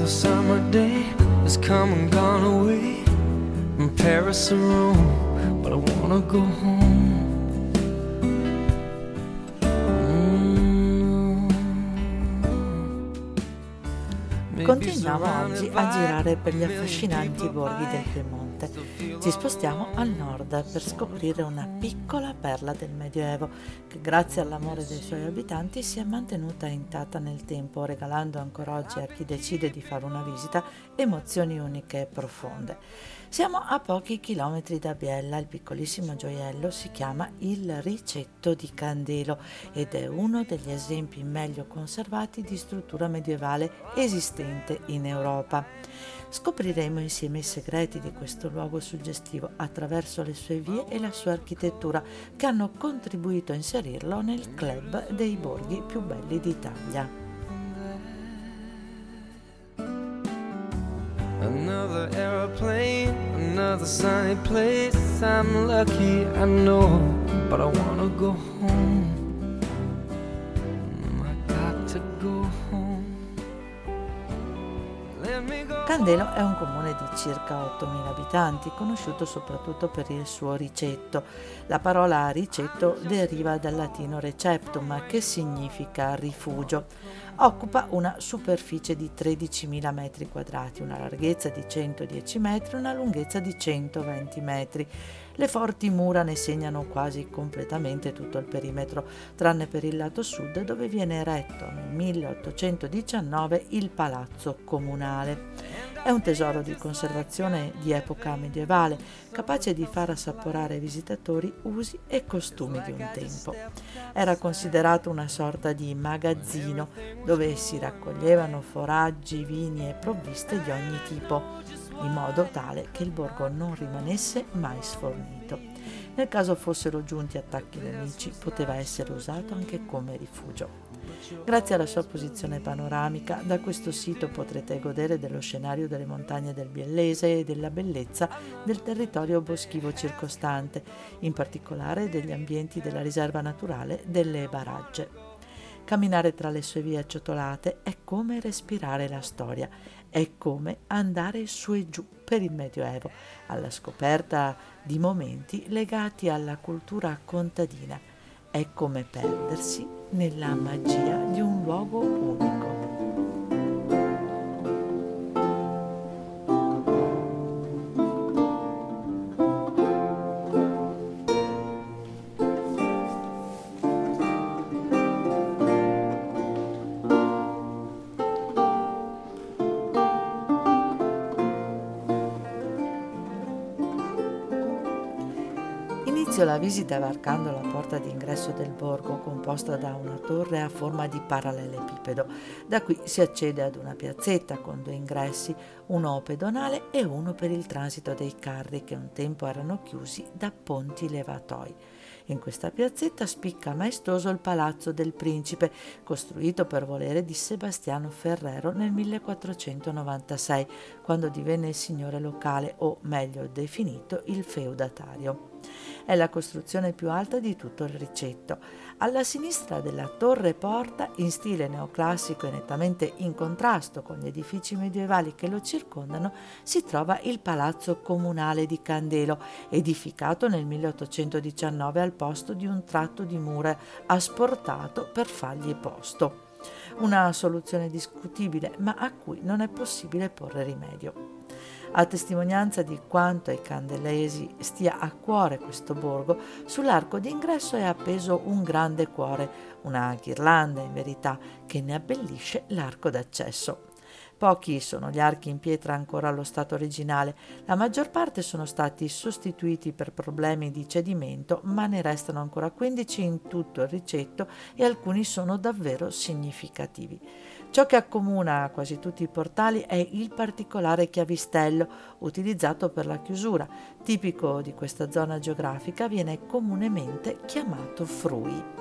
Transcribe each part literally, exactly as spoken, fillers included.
Another summer day has come and gone away from Paris or Rome, but I wanna go home. Continuiamo oggi a girare per gli affascinanti borghi del Piemonte. Ci spostiamo al nord per scoprire una piccola perla del Medioevo che grazie all'amore dei suoi abitanti si è mantenuta intatta nel tempo, regalando ancora oggi a chi decide di fare una visita emozioni uniche e profonde. Siamo a pochi chilometri da Biella, il piccolissimo gioiello si chiama il Ricetto di Candelo ed è uno degli esempi meglio conservati di struttura medievale esistente in Europa. Scopriremo insieme i segreti di questo luogo suggestivo attraverso le sue vie e la sua architettura che hanno contribuito a inserirlo nel club dei borghi più belli d'Italia. Another aeroplane, another sunny place. I'm lucky, I know, but I wanna go home. I got to go home. Let me go. Candelo è un comune di circa ottomila abitanti, conosciuto soprattutto per il suo ricetto. La parola ricetto deriva dal latino receptum, che significa rifugio. Occupa una superficie di tredicimila metri quadrati, una larghezza di centodieci metri e una lunghezza di centoventi metri. Le forti mura ne segnano quasi completamente tutto il perimetro, tranne per il lato sud dove viene eretto nel milleottocentodiciannove il Palazzo Comunale. È un tesoro di conservazione di epoca medievale, capace di far assaporare ai visitatori usi e costumi di un tempo. Era considerato una sorta di magazzino dove si raccoglievano foraggi, vini e provviste di ogni tipo, in modo tale che il borgo non rimanesse mai sfornito. Nel caso fossero giunti attacchi nemici, poteva essere usato anche come rifugio. Grazie alla sua posizione panoramica, da questo sito potrete godere dello scenario delle montagne del Biellese e della bellezza del territorio boschivo circostante, in particolare degli ambienti della riserva naturale delle Baragge. Camminare tra le sue vie acciottolate è come respirare la storia, è come andare su e giù per il Medioevo, alla scoperta di momenti legati alla cultura contadina. È come perdersi nella magia di un luogo unico. Inizio la visita varcando la porta d'ingresso del borgo, composta da una torre a forma di parallelepipedo. Da qui si accede ad una piazzetta con due ingressi, uno pedonale e uno per il transito dei carri che un tempo erano chiusi da ponti levatoi. In questa piazzetta spicca maestoso il Palazzo del Principe, costruito per volere di Sebastiano Ferrero nel millequattrocentonovantasei, quando divenne il signore locale, o meglio definito il feudatario. È la costruzione più alta di tutto il Ricetto. Alla sinistra della torre porta, in stile neoclassico e nettamente in contrasto con gli edifici medievali che lo circondano, si trova il Palazzo Comunale di Candelo, edificato nel milleottocentodiciannove al posto di un tratto di mura asportato per fargli posto. Una soluzione discutibile, ma a cui non è possibile porre rimedio. A testimonianza di quanto ai candelesi stia a cuore questo borgo, sull'arco d'ingresso è appeso un grande cuore, una ghirlanda in verità, che ne abbellisce l'arco d'accesso. Pochi sono gli archi in pietra ancora allo stato originale, la maggior parte sono stati sostituiti per problemi di cedimento, ma ne restano ancora quindici in tutto il Ricetto e alcuni sono davvero significativi. Ciò che accomuna quasi tutti i portali è il particolare chiavistello utilizzato per la chiusura, tipico di questa zona geografica, viene comunemente chiamato frui.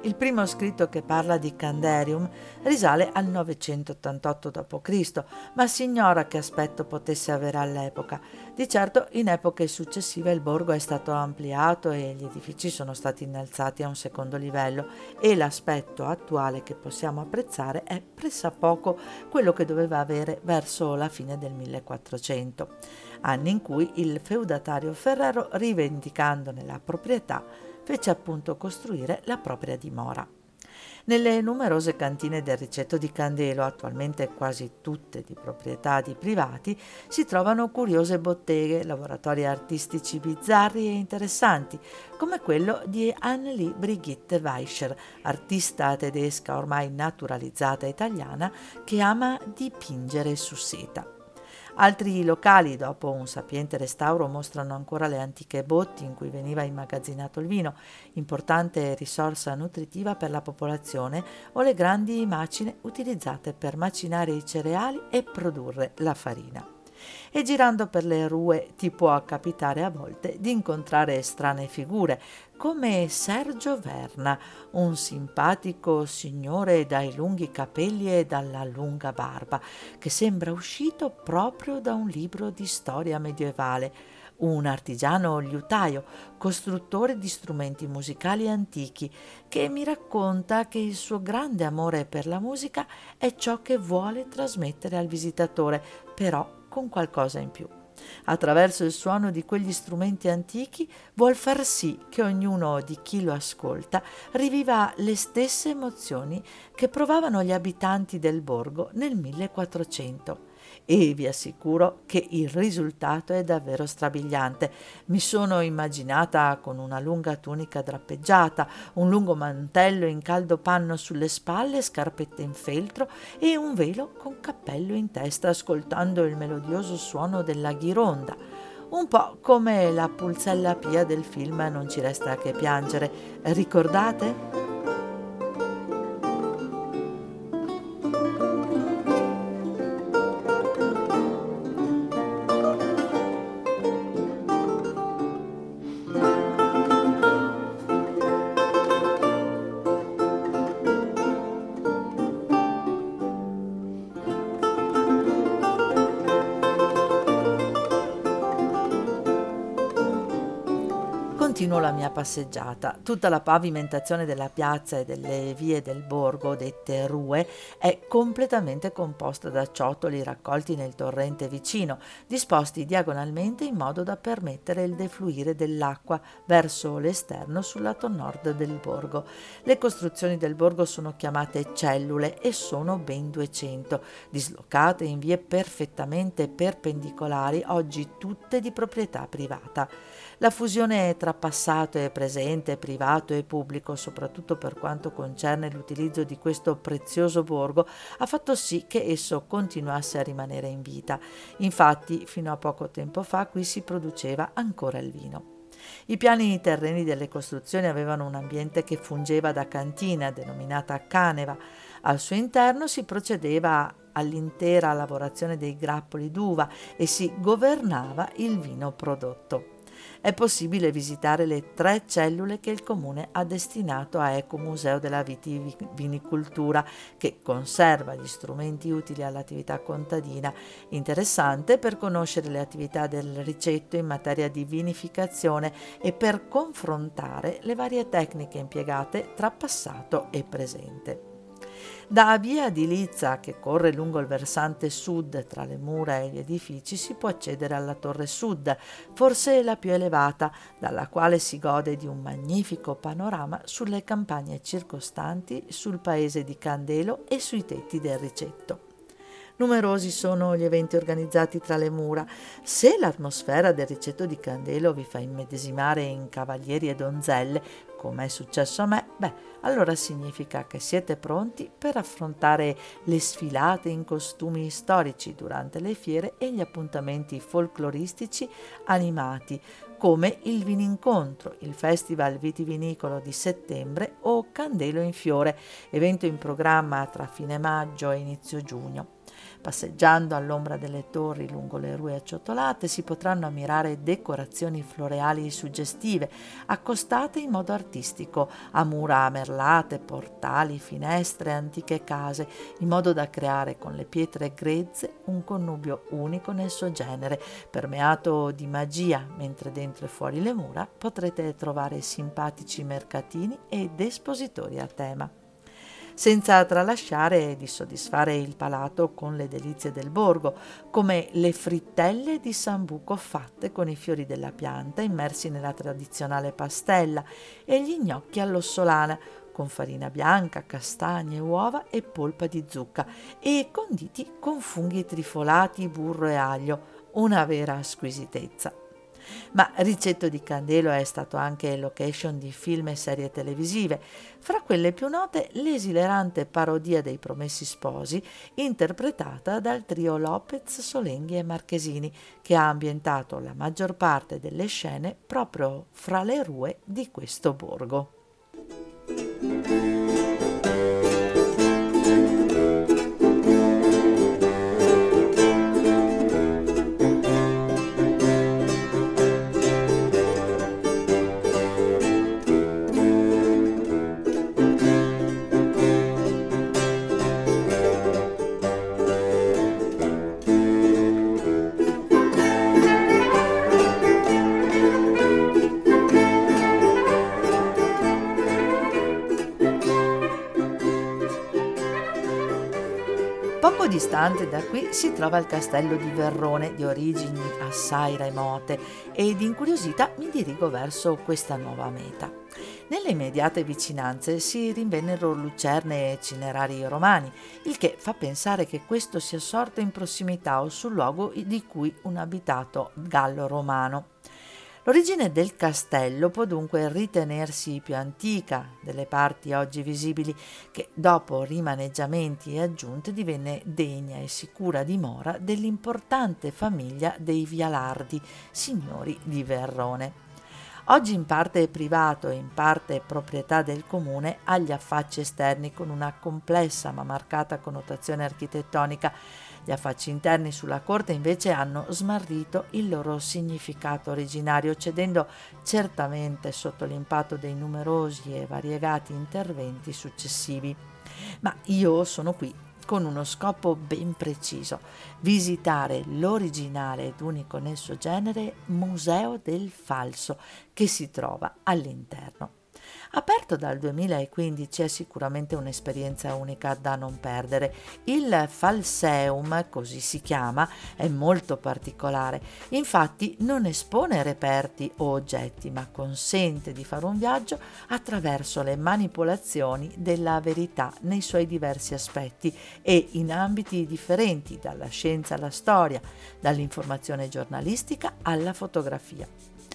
Il primo scritto che parla di Canderium risale al novecentottantotto dopo Cristo, ma si ignora che aspetto potesse avere all'epoca. Di certo in epoche successive il borgo è stato ampliato e gli edifici sono stati innalzati a un secondo livello e l'aspetto attuale che possiamo apprezzare è pressappoco quello che doveva avere verso la fine del millequattrocento, anni in cui il feudatario Ferrero, rivendicandone la proprietà, fece appunto costruire la propria dimora. Nelle numerose cantine del Ricetto di Candelo, attualmente quasi tutte di proprietà di privati, si trovano curiose botteghe, laboratori artistici bizzarri e interessanti, come quello di Annelie Brigitte Weischer, artista tedesca ormai naturalizzata italiana che ama dipingere su seta. Altri locali, dopo un sapiente restauro, mostrano ancora le antiche botti in cui veniva immagazzinato il vino, importante risorsa nutritiva per la popolazione, o le grandi macine utilizzate per macinare i cereali e produrre la farina. E girando per le rue ti può capitare a volte di incontrare strane figure, come Sergio Verna, un simpatico signore dai lunghi capelli e dalla lunga barba, che sembra uscito proprio da un libro di storia medievale, un artigiano liutaio, costruttore di strumenti musicali antichi, che mi racconta che il suo grande amore per la musica è ciò che vuole trasmettere al visitatore, però con qualcosa in più. Attraverso il suono di quegli strumenti antichi vuol far sì che ognuno di chi lo ascolta riviva le stesse emozioni che provavano gli abitanti del borgo nel millequattrocento. E vi assicuro che il risultato è davvero strabiliante. Mi sono immaginata con una lunga tunica drappeggiata, un lungo mantello in caldo panno sulle spalle, scarpette in feltro e un velo con cappello in testa, ascoltando il melodioso suono della ghironda. Un po' come la Pulzella Pia del film Non ci resta che piangere. Ricordate? Continuo la mia passeggiata. Tutta la pavimentazione della piazza e delle vie del borgo, dette rue, è completamente composta da ciottoli raccolti nel torrente vicino, disposti diagonalmente in modo da permettere il defluire dell'acqua verso l'esterno sul lato nord del borgo. Le costruzioni del borgo sono chiamate cellule e sono ben duecento, dislocate in vie perfettamente perpendicolari, oggi tutte di proprietà privata. La fusione tra passato e presente, privato e pubblico, soprattutto per quanto concerne l'utilizzo di questo prezioso borgo, ha fatto sì che esso continuasse a rimanere in vita. Infatti, fino a poco tempo fa qui si produceva ancora il vino. I piani terreni delle costruzioni avevano un ambiente che fungeva da cantina, denominata caneva. Al suo interno si procedeva all'intera lavorazione dei grappoli d'uva e si governava il vino prodotto. È possibile visitare le tre cellule che il comune ha destinato a Ecomuseo della Vitivinicoltura, che conserva gli strumenti utili all'attività contadina, interessante per conoscere le attività del Ricetto in materia di vinificazione e per confrontare le varie tecniche impiegate tra passato e presente. Da via di Lizza, che corre lungo il versante sud tra le mura e gli edifici, si può accedere alla torre sud, forse la più elevata, dalla quale si gode di un magnifico panorama sulle campagne circostanti, sul paese di Candelo e sui tetti del Ricetto. Numerosi sono gli eventi organizzati tra le mura. Se l'atmosfera del Ricetto di Candelo vi fa immedesimare in cavalieri e donzelle, come è successo a me, beh, allora significa che siete pronti per affrontare le sfilate in costumi storici durante le fiere e gli appuntamenti folcloristici animati, come il Vinincontro, il Festival Vitivinicolo di settembre o Candelo in Fiore, evento in programma tra fine maggio e inizio giugno. Passeggiando all'ombra delle torri lungo le rue acciottolate si potranno ammirare decorazioni floreali suggestive, accostate in modo artistico a mura merlate, portali, finestre, antiche case, in modo da creare con le pietre grezze un connubio unico nel suo genere, permeato di magia, mentre dentro e fuori le mura potrete trovare simpatici mercatini ed espositori a tema. Senza tralasciare di soddisfare il palato con le delizie del borgo, come le frittelle di sambuco fatte con i fiori della pianta immersi nella tradizionale pastella e gli gnocchi all'ossolana, con farina bianca, castagne, uova e polpa di zucca e conditi con funghi trifolati, burro e aglio, una vera squisitezza. Ma Ricetto di Candelo è stato anche location di film e serie televisive, fra quelle più note l'esilerante parodia dei Promessi Sposi, interpretata dal trio Lopez, Solenghi e Marchesini, che ha ambientato la maggior parte delle scene proprio fra le rue di questo borgo. Poco distante da qui si trova il castello di Verrone, di origini assai remote, ed incuriosita mi dirigo verso questa nuova meta. Nelle immediate vicinanze si rinvennero lucerne e cinerari romani, il che fa pensare che questo sia sorto in prossimità o sul luogo di cui un abitato gallo-romano. L'origine del castello può dunque ritenersi più antica delle parti oggi visibili, che dopo rimaneggiamenti e aggiunte divenne degna e sicura dimora dell'importante famiglia dei Vialardi, signori di Verrone. Oggi in parte privato e in parte proprietà del comune, ha gli affacci esterni con una complessa ma marcata connotazione architettonica. Gli affacci interni sulla corte invece hanno smarrito il loro significato originario, cedendo certamente sotto l'impatto dei numerosi e variegati interventi successivi. Ma io sono qui con uno scopo ben preciso: visitare l'originale ed unico nel suo genere Museo del Falso, che si trova all'interno. Aperto dal duemilaquindici, è sicuramente un'esperienza unica da non perdere. Il Falseum, così si chiama, è molto particolare. Infatti non espone reperti o oggetti, ma consente di fare un viaggio attraverso le manipolazioni della verità nei suoi diversi aspetti e in ambiti differenti, dalla scienza alla storia, dall'informazione giornalistica alla fotografia.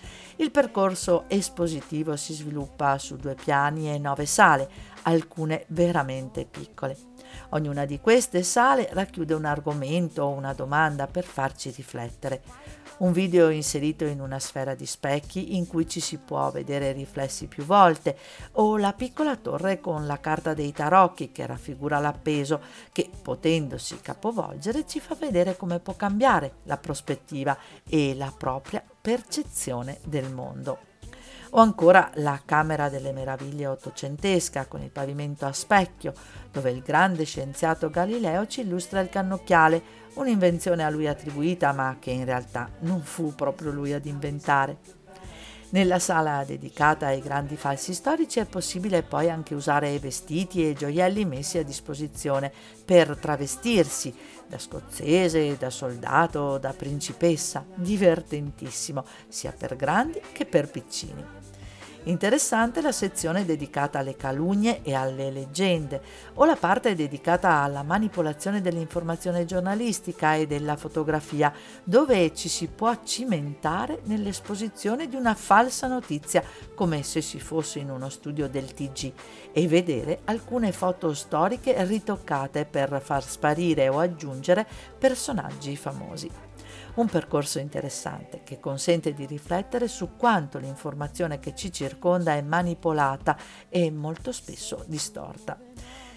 Il percorso espositivo si sviluppa su due piani e nove sale, alcune veramente piccole. Ognuna di queste sale racchiude un argomento o una domanda per farci riflettere. Un video inserito in una sfera di specchi in cui ci si può vedere riflessi più volte, o la piccola torre con la carta dei tarocchi che raffigura l'appeso, che potendosi capovolgere ci fa vedere come può cambiare la prospettiva e la propria percezione del mondo. O ancora la Camera delle Meraviglie ottocentesca con il pavimento a specchio, dove il grande scienziato Galileo ci illustra il cannocchiale, un'invenzione a lui attribuita ma che in realtà non fu proprio lui ad inventare. Nella sala dedicata ai grandi falsi storici è possibile poi anche usare vestiti e gioielli messi a disposizione per travestirsi da scozzese, da soldato, da principessa. Divertentissimo, sia per grandi che per piccini. Interessante la sezione dedicata alle calunnie e alle leggende, o la parte dedicata alla manipolazione dell'informazione giornalistica e della fotografia, dove ci si può cimentare nell'esposizione di una falsa notizia, come se si fosse in uno studio del T G, e vedere alcune foto storiche ritoccate per far sparire o aggiungere personaggi famosi. Un percorso interessante che consente di riflettere su quanto l'informazione che ci circonda è manipolata e molto spesso distorta.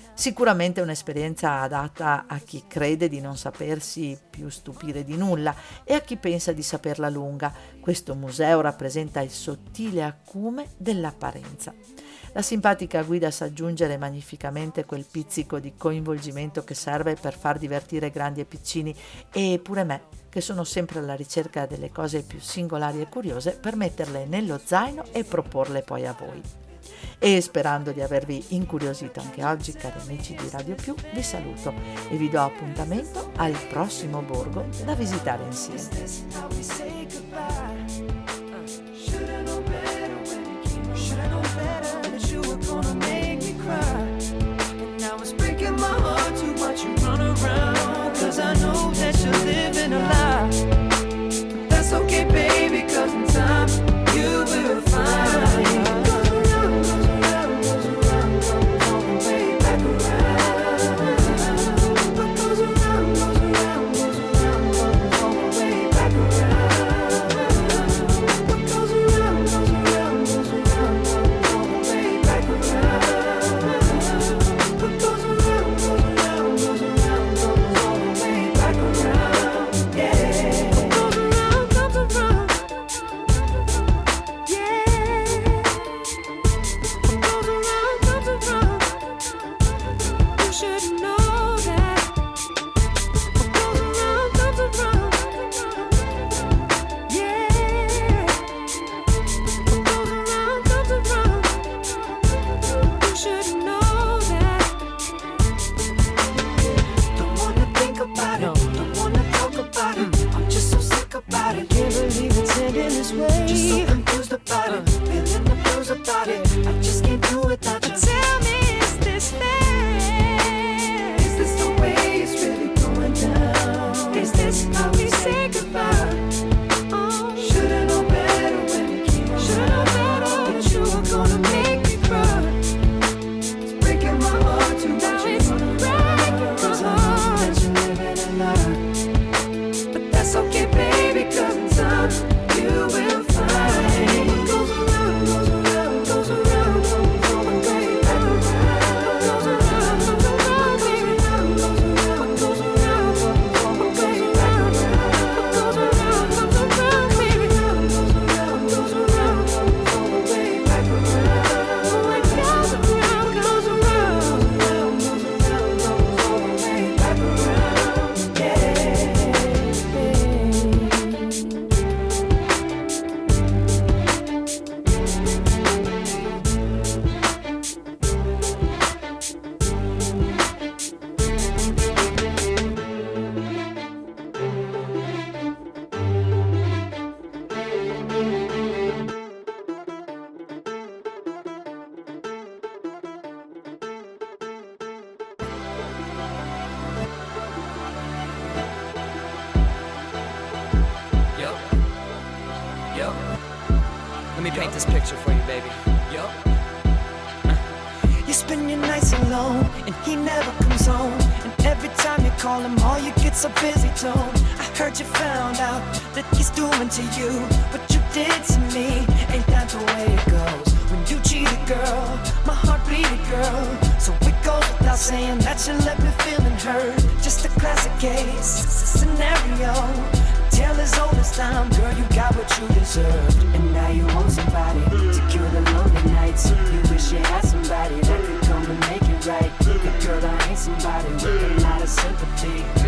Sicuramente un'esperienza adatta a chi crede di non sapersi più stupire di nulla e a chi pensa di saperla lunga. Questo museo rappresenta il sottile acume dell'apparenza. La simpatica guida sa aggiungere magnificamente quel pizzico di coinvolgimento che serve per far divertire grandi e piccini, e pure me, che sono sempre alla ricerca delle cose più singolari e curiose, per metterle nello zaino e proporle poi a voi. E sperando di avervi incuriosito anche oggi, cari amici di Radio Più, vi saluto e vi do appuntamento al prossimo borgo da visitare insieme. That's okay, baby, 'cause in time you will find. Let me paint this picture for you, baby. Yo. You spend your nights alone, and he never comes home. And every time you call him, all you get's a busy tone. I heard you found out that he's doing to you what you did to me. Ain't that the way it goes? When you cheat a girl, my heart bleeded, girl. So it goes without saying that you left me feeling hurt. Just a classic case, scenario. Tell as old as time, girl, you got what you deserved. And now you want somebody to cure the lonely nights. You wish you had somebody that could come and make it right. But girl, I ain't somebody with a lot of sympathy.